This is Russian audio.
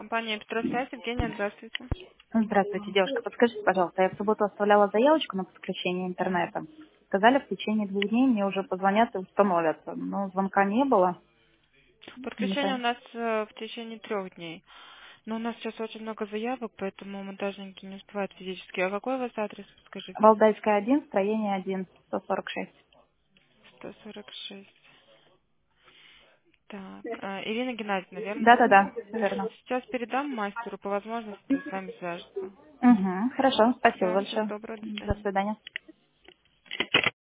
Компания Петросвязь, Евгения, здравствуйте. Здравствуйте, девушка. Подскажите, пожалуйста, я в субботу оставляла заявочку на подключение интернета. Сказали, в течение 2 дней мне уже позвонят и установят. Но звонка не было. Не Подключение у знаю. нас в течение 3 дней. Но у нас сейчас очень много заявок, поэтому монтажники не успевают физически. А какой у вас адрес, подскажите? Валдайская 1, строение 1, 146. 146. Так, Ирина Геннадьевна, верно? Да-да-да, всё верно. Сейчас передам мастеру, по возможности с вами свяжется. Угу, хорошо, спасибо Все, всего большое. доброго, до До свидания. свидания.